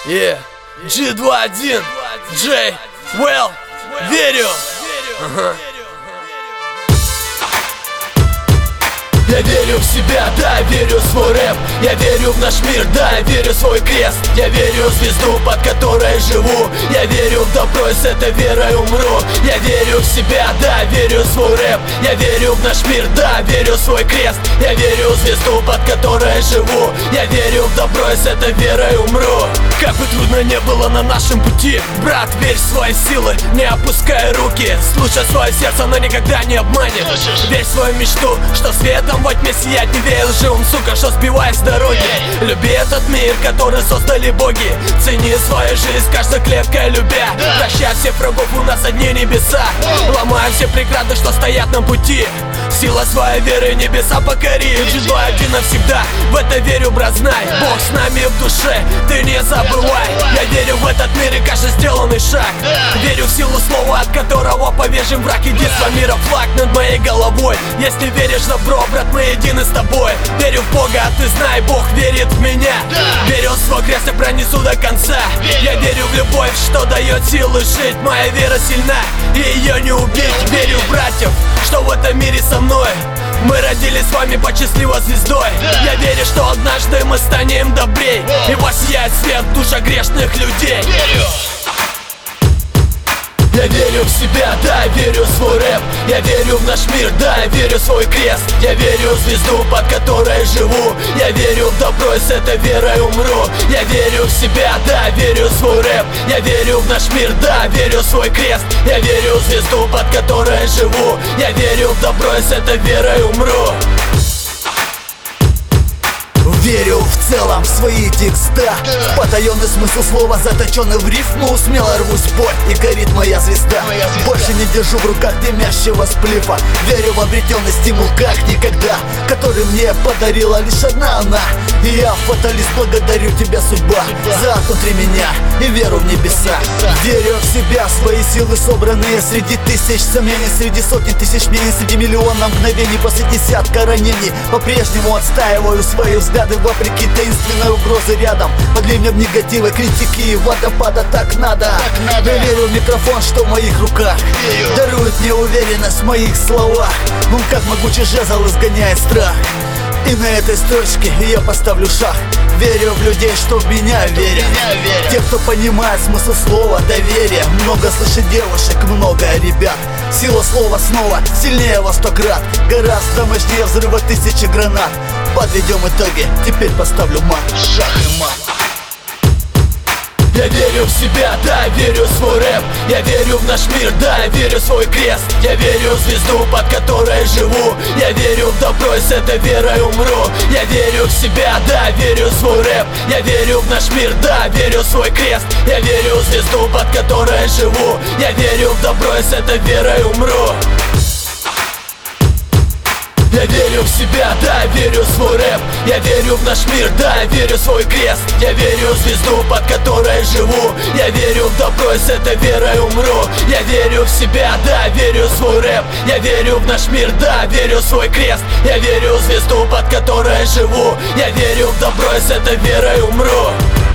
Yeah, G21, J, Well, верю. Я верю в себя, да, верю в свой рэп. Я верю в наш мир, да, верю в свой крест. Я верю в звезду, под которой живу. Я верю в добро, и с этой верой умру. Я верю в себя, да, верю в свой рэп. Я верю в наш мир, да, верю в свой крест. Я верю в звезду, под которой живу. Я верю в добро, и с этой верой умру. Как бы трудно не было на нашем пути, брат, верь в свои силы, не опускай руки. Слушай свое сердце, но никогда не обманет. Верь в свою мечту, что светом во тьме сиять. Не верь лживым сукам, что сбивай с дороги. Люби этот мир, который создали боги. Цени свою жизнь каждой клеткой любя. Прощай всех врагов, у нас одни небеса. Ломай все преграды, что стоят на пути. Сила своей веры небеса покори. G21 навсегда, в это верю, брат, знай. Бог с нами в душе, ты не забывай. Я верю в этот мир и каждый сделанный шаг. Верю в силу слова, от которого повержен враг. Единство мира, флаг над моей головой. Если веришь в добро, брат, мы едины с тобой. Верю в Бога, а ты знай, Бог верит в меня. Верю в свой крест, я пронесу до конца. Я верю в любовь, что дает силы жить. Моя вера сильна, и ее не убить. Верю в братьев, что в этом мире со мной. Мы родились с вами под счастливой звездой. Я верю, что однажды мы станем добрей, и воссияет свет в душах грешных людей. Я верю в себя, да, верю в свой рэп. Я верю в наш мир, да, верю в свой крест. Я верю в звезду, под которой живу. Я верю в добро, и с этой верой умру. Я верю в себя, да, верю в свой рэп. Я верю в наш мир, да, верю в свой крест. Я верю в звезду, под которой живу. Я верю в добро, и с этой верой умру. Верю в целом в свои текста. Потаенный смысл слова, заточенный в рифму. Смело рвусь в бой, и горит моя звезда. Больше не держу в руках дымящего сплифа. Верю в обретенный стимул, как никогда, который мне подарила лишь одна она. И я, фаталист, благодарю тебя, судьба, за внутри меня и веру в небеса. Верю в себя, в свои силы, собранные среди тысяч сомнений, среди сотен тысяч мнений, среди миллионов мгновений, после десятка ранений. По-прежнему отстаиваю свои взгляды вопреки таинственной угрозы рядом. Под ливнем негатива, критики и водопада так надо. Я верю в микрофон, что в моих руках дарует мне уверенность в моих словах. Он как могучий жезл изгоняет страх. И на этой строчке я поставлю шаг. Верю в людей, что в меня верят. Те, кто понимает смысл слова доверие. Много слышит девушек, много ребят. Сила слова снова сильнее во 100 крат. Гораздо мощнее взрыва тысячи гранат. Подведем итоги, теперь поставлю мат. Шах и мат. Я верю в себя, да, верю в свой рэп. Я верю в наш мир, да, верю в свой крест. Я верю в звезду, под которой живу. Я верю в добро, и с этой верой умру. Я верю в себя, да, верю в свой рэп. Я верю в наш мир, да, верю в свой крест. Я верю в звезду, под которой живу. Я верю в добро, и с этой верой умру. Я верю в себя, да, верю в свой рэп. Я верю в наш мир, да, верю в свой крест. Я верю в звезду, под которой живу. Я верю в добро, и с этой верой умру. Я верю в себя, да, верю в свой рэп. Я верю в наш мир, да, верю в свой крест. Я верю в звезду, под которой живу. Я верю в добро, и с этой верой умру.